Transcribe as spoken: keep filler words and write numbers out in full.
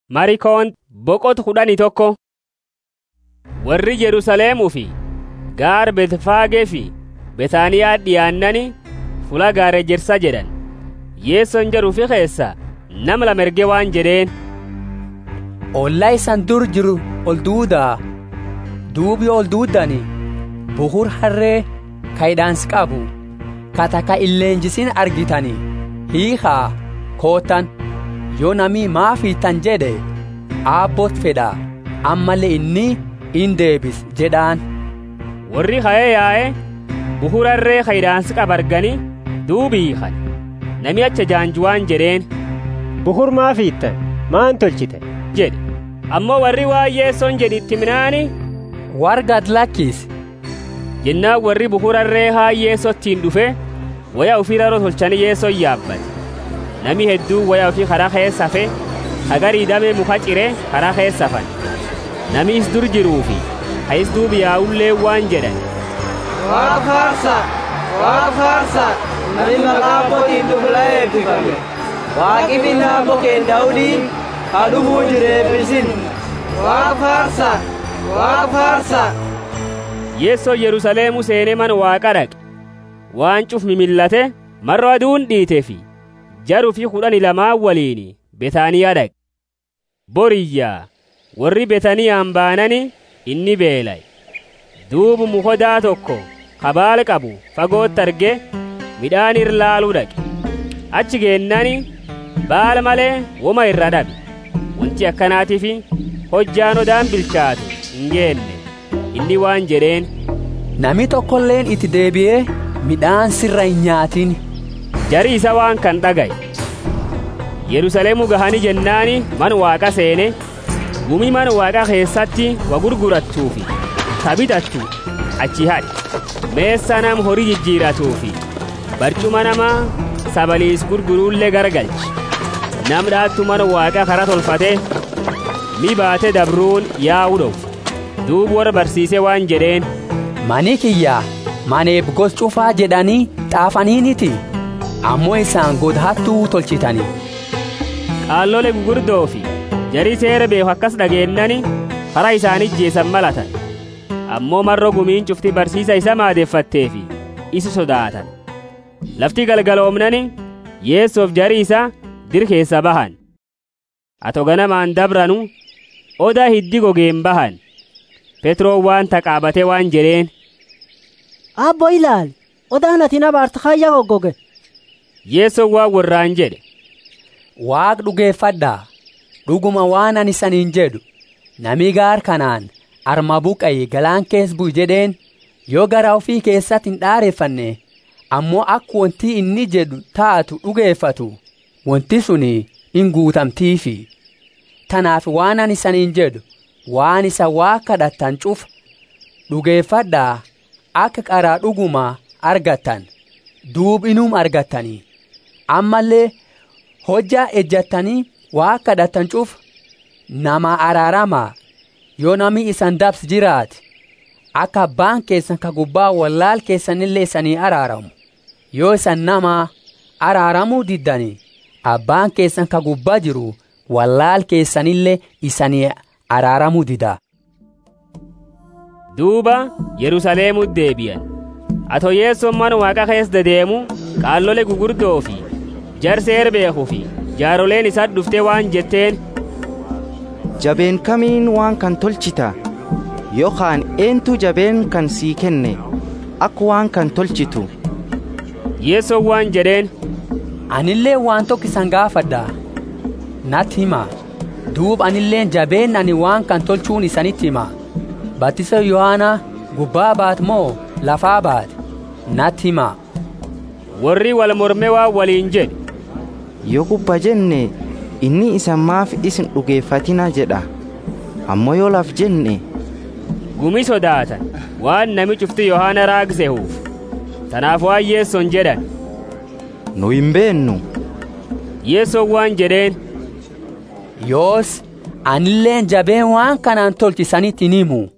Marikoon boqot kudhanii tokko. Warri Yerusaalemuu fi gaar Betfaagee fi Betaaniyaa dhiyaannani fuula gaara Ejersa jedhan. Yeessoon jedhuufi keessa nama lama erge waan jedheen, ollaa isan dur jiru ol duudaa, duubi ol duudani buhur harree kaayidaans qabu kataka illeenjisin argitani hiikaa kootan yoo namii maafiitan jedhe aabbot fedha ammallee inni in deebis jedhaan. Warri ka'ee yaa'e buhur harree kaayidaans qabu arganii duubii hiikan. Nami acha jaanjuwaan jedheen, buhur maafiittan maan tolchite jedhe. Ammoo warri waa Yeessoon jedhitti minaani wargad lakkis jennaan warri buhur harree haa Yeessottiin dhufe waya ufii raroo tolchanii Yeessoon yaabbate. Nami hedduu waya ufii karaa keessa hafe hagarii damee muka ciree karaa keessa hafan. Nami is dur jiruufi hayis duubi yaa'ullee waan jedhan, Waaqa faarsa, Waaqa faarsa, nami maqaa abbootiin dhufla eebbifame. Waaqi binnaa bokkeen Daawudii haa dhufuu jiru eebbisin. Waaqa faarsa, Waaqa faarsa. Yeessoo Yerusaalemuu seenee mana Waaqa dhaqe. Waan cuf mimillate marra aduun dhiiteefi jaruu fi kudhanii lamaan waliin Betaaniyaa dhaqe. Boriyyaa warri Betaaniyaan baanani inni beela'e. Duubu mukodaa tokko kabaala qabu fagootti arge midhaan irra laaluu dhaqe. Achi geennani baala malee woma irra dhabe. Wanti akkanaatiif hojjaan odaan bilchaatu hin geenne. Inni waan jedheen, nami tokkolleen itti deebi'ee midhaan sirra hin nyaatin. Jari isa waan kan dhagaye. Yerusaalemuu gahanii jennaani mana Waaqa seene gumii mana Waaqa keessatti wa gurgurattuufi tabitattu achi hadhe. Meessaa nam horii jijjiiratuufi barcuma namaa sabaliis gurguruullee garagalche. Nam dhaattu mana Waaqa karaa tolfate mi baate dabruun yaa'u dhofu. Duubu warra barsiisee waan jedheen, mani kiyya maneef gos cufaa jedhanii xaafaniiniti ammoo isaan godhattuu tolchitanii. Qaallole gugurdoo fi jarii seera beeku akkas dhageennani karaa isaanii jeesan malatan. Ammoo marro gumiin cufti barsiisa isa maadeeffatteefi isa sodaatan. Lafti galgaloomnani Yeessoof jarii isa dir keessa bahan. Ato ganamaan dabranu odaa hiddi gogeen bahan. Petroo waan taqaabatee waan jedheen, abbo ilaali odaan ati na baarta kayya goggoge. Yeessoon waan warraan jedhe, Waaq dhugeeffadhaa, dhuguma waan ani saniin jedhu nami gaar kanaan arma buqayi galaan kees bu'i jedheen yoo garaa ofii keessatti hin dhaareeffanne ammoo akka wanti inni jedhu taatu dhugeeffatu wanti suni hin guutamtiifi. Tanaaf waan ani saniin jedhu waan isa waa kadhattan cufa dhugeeffadhaa akka qaraa dhuguma argattan duubinum argattanii. Ammallee hojjaa ejjattanii waa kadhattan cufa nama araaramaa yoo nami isan dabs jiraate akka abbaan keessan ka gubbaa wallaal keessanillee isanii araaramu. Yoo isan nama araaramuu diddanii abbaan keessan ka gubbaa jiru wallaal keessanillee isanii araaramuu dida. Duuba Yerusaalemuu deebi'an. Ato Yeessoon mana Waaqa keessa dedeemu qaallole gugurdoo fi jarseer beekuu fi jaaroleen isaa dhuftee waan jetteen, jabeen kamiin waan kan tolchita yookaan eentu jabeen kan sii kenne akka waan kan tolchitu. Yeessoon waan jedheen, anillee waan tokko isan gaafadhaa natti himaa. Duub anilleen jabeen ani waan kan tolchuun isanitti himaa. Battisa Yohaanaa gubbaa baat moo lafaa baat natti himaa. Warri wal mormee waan waliin jedhe, Yoo gubbaa jenne inni isan maaf isin dhugeeffatina jedha. Ammoo yoo laf jenne gumii sodaatan waan nami cufti Yohaana raagsehuuf. Tanaaf waan Yeessoon jedhan, nu hin beennu. Yeessoon waan jedheen, yoos anilleen jabeen waan kanaan tolchisanitti himu.